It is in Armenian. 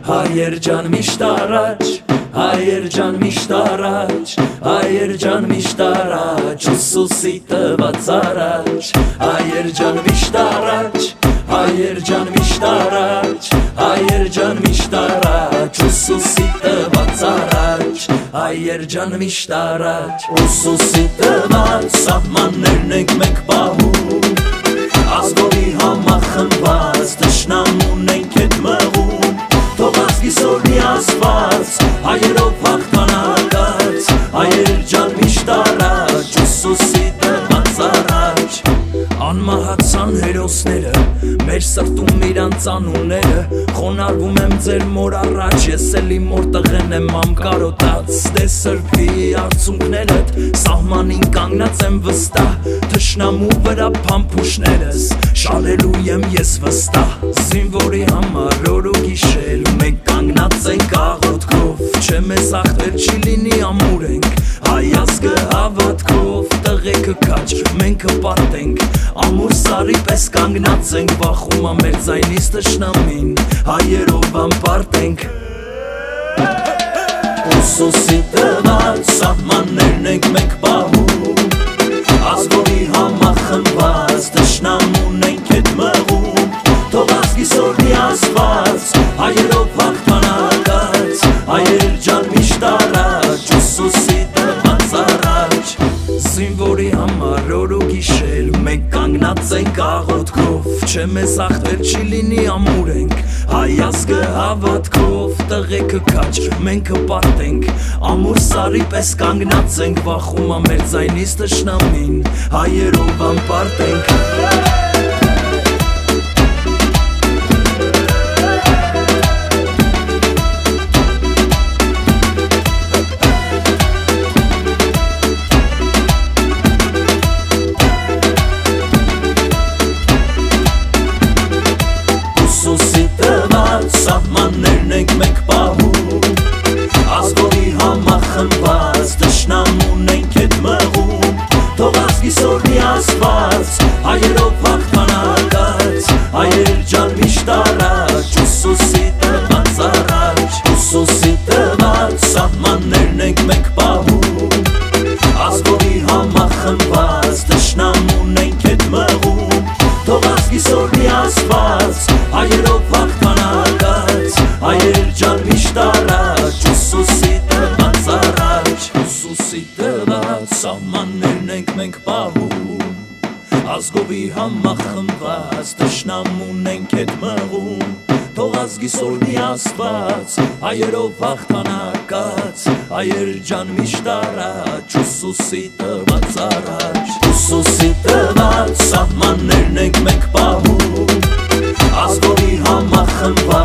հայեր ջան միշտ առաջ, հայեր ջան միշտ առաջ, հայեր ջան միշտ առաջ, Ուսուսի տված առաջ, հայեր ջան միշտ առաջ, հայեր ջան միշտ առաջ, հայեր ջան միշտ առաջ, Ուսուսի տված առաջ, հայեր ջան միշտ առաջ, Ուսուսի տված սահմաններն ենք մենք պահում, ազգովի համախմբված թշնամուն ենք էդ մղում, թող ազգիսորնի ասված, հայերով հաղթանակած, հայեր ջան միշտ առաջ, Ուսուսի տված առաջ, անմահացան հերոսները, մեր սրտում իրանց անունները, խոնարհվում եմ ձեր մոր առաջ, ես էլի մոր տղեն եմ ամկարոտած, դե սրբի արցունքներդ, սահմանին կանգնած եմ վստահ, թշնամու վրա փամփուշներս, շալելու եմ ես վստահ, զինվորի համար օր ու գիշեր, մենք կանգնած ենք աղոթքով, չէ մեզ հաղթել չի լինի ամուր ենք, հայ ազգը հավատքով, տղեկը քաչ, մենք հպատենք, ամուր սարի պես կանգնած ենք, վախում ամեր ձայնից թշնամին, հայերով անպարտ ենք, Ուսուսի տված սահմաններն ենք մենք պահում, ազգովի համախմբված, թշնամուն ենք էդ մղում, թող ազգիսորնի ասված, հայերով հաղթանակած, հայեր ջան միշտ առաջ, Ուսուսի տված առաջ, զինվորի համար օր ու գիշեր, մենք կանգնած ենք աղոթքով, չէ մեզ հաղթել չի լինի ամուր ենք, հայ ազգը հավատքով, տղեկը քաչ, մենք հպարտ ենք, ամուր սարի պես կանգնած ենք, վախում ամեր ձայնից թշնամին, հայերով անպարտ ենք, Ուսուսի տված սահմաններն ենք մենք պահում, ազգովի համախմբված, թշնամուն ենք էդ մղում, թող ազգիսորնի ասված, հայերով հաղթանակած, հայեր ջան միշտ առաջ, Ուսուսի տված առաջ, Ուսուսի տված սահմաններն ենք մենք պահում, ազգովի համախմբված, թշնամուն ենք էդ մղում, թող ազգիսորնի ասված, հայերով հաղթանակած, հայեր ջան միշտ առաջ, Ուսուսի տված առաջ, Ուսուսի տված սահմաններն ենք մենք պահում, ազգովի համախմբված, թշնամուն ենք էդ մղում, թող ազգիսորնի ասված, հայերով հաղթանակած, հայեր ջան միշտ առաջ, Ուսուսի տված առաջ, Ուսուսի տված սահմաններն ենք մենք պահում, ազգովի համախմբված